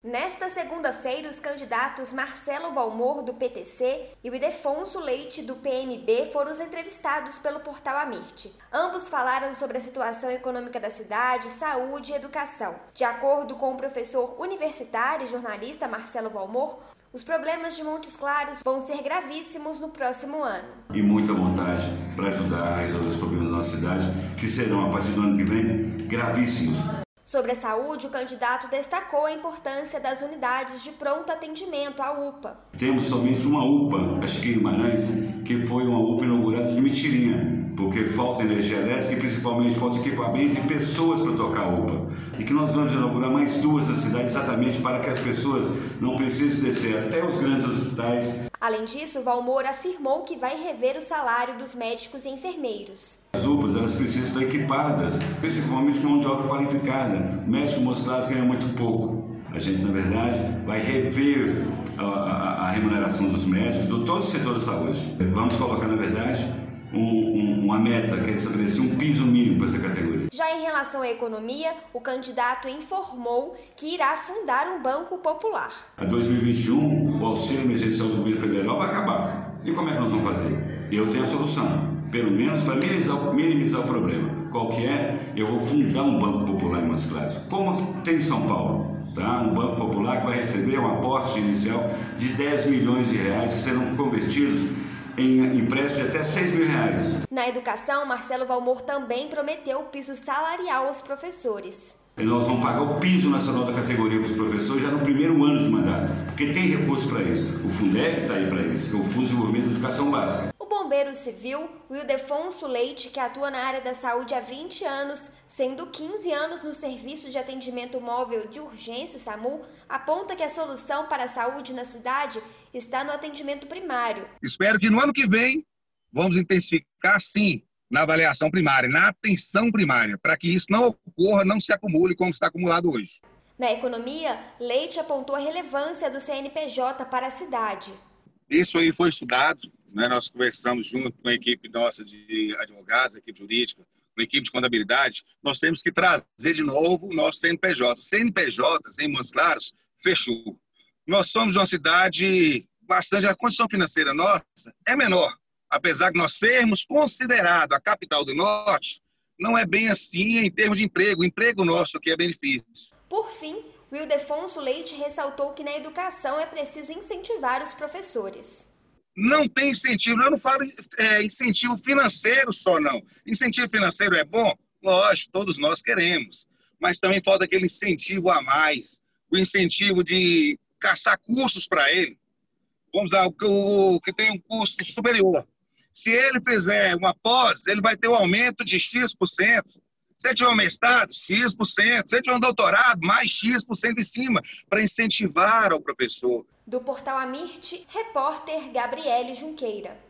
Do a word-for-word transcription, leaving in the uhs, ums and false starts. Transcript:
Nesta segunda-feira, os candidatos Marcelo Valmor, do P T C, e o Ildefonso Leite, do P M B, foram os entrevistados pelo portal Amirte. Ambos falaram sobre a situação econômica da cidade, saúde e educação. De acordo com o professor universitário e jornalista Marcelo Valmor, os problemas de Montes Claros vão ser gravíssimos no próximo ano. E muita vontade para ajudar a resolver os problemas da nossa cidade, que serão, a partir do ano que vem, gravíssimos. Sobre a saúde, o candidato destacou a importância das unidades de pronto atendimento, a U P A. Temos somente uma U P A, acho que em Guimarães, que foi uma U P A inaugurada de mentirinha, porque falta energia elétrica e principalmente falta equipamentos e pessoas para tocar a U P A. E que nós vamos inaugurar mais duas na cidade, exatamente para que as pessoas não precisem descer até os grandes hospitais. Além disso, Valmor afirmou que vai rever o salário dos médicos e enfermeiros. As U P As, elas precisam estar equipadas, principalmente com mão de obra qualificada. O médico Montes Claros ganha muito pouco. A gente, na verdade, vai rever a, a, a remuneração dos médicos, de todo o setor da saúde. Vamos colocar, na verdade, um, um, uma meta, que é estabelecer um piso mínimo para essa categoria. Já em relação à economia, o candidato informou que irá fundar um banco popular. Em dois mil e vinte e um, o auxílio emergencial do governo federal vai acabar. E como é que nós vamos fazer? Eu tenho a solução, pelo menos para minimizar, minimizar o problema. Qual que é? Eu vou fundar um banco popular em Montes Claros, como tem em São Paulo. Tá? Um banco popular que vai receber um aporte inicial de dez milhões de reais, que serão convertidos em empréstimo de até seis mil reais. Na educação, Marcelo Valmor também prometeu o piso salarial aos professores. E nós vamos pagar o piso nacional da categoria para os professores já no primeiro ano de mandato, porque tem recurso para isso. O Fundeb está aí para isso, que é o Fundo de Desenvolvimento da Educação Básica. O bombeiro civil, o Ildefonso Leite, que atua na área da saúde há vinte anos, sendo quinze anos no Serviço de Atendimento Móvel de Urgência, o SAMU, aponta que a solução para a saúde na cidade está no atendimento primário. Espero que no ano que vem vamos intensificar, sim, na avaliação primária, na atenção primária, para que isso não ocorra, não se acumule como está acumulado hoje. Na economia, Leite apontou a relevância do C N P J para a cidade. Isso aí foi estudado, né? Nós conversamos junto com a equipe nossa de advogados, a equipe jurídica, com a equipe de contabilidade. Nós temos que trazer de novo o nosso C N P J. O C N P J em Montes Claros fechou. Nós somos uma cidade bastante... A condição financeira nossa é menor. Apesar de nós sermos considerados a capital do Norte, não é bem assim em termos de emprego. O emprego nosso que é bem difícil. Por fim, o Ildefonso Leite ressaltou que na educação é preciso incentivar os professores. Não tem incentivo, eu não falo é, incentivo financeiro só não. Incentivo financeiro é bom? Lógico, todos nós queremos. Mas também falta aquele incentivo a mais. O incentivo de caçar cursos para ele. Vamos lá, o, o que tem um custo superior. Se ele fizer uma pós, ele vai ter um aumento de X por cento. Se ele tiver um mestrado, X por cento. Se ele tiver um doutorado, mais X por cento em cima, para incentivar ao professor. Do portal Amirte, repórter Gabriele Junqueira.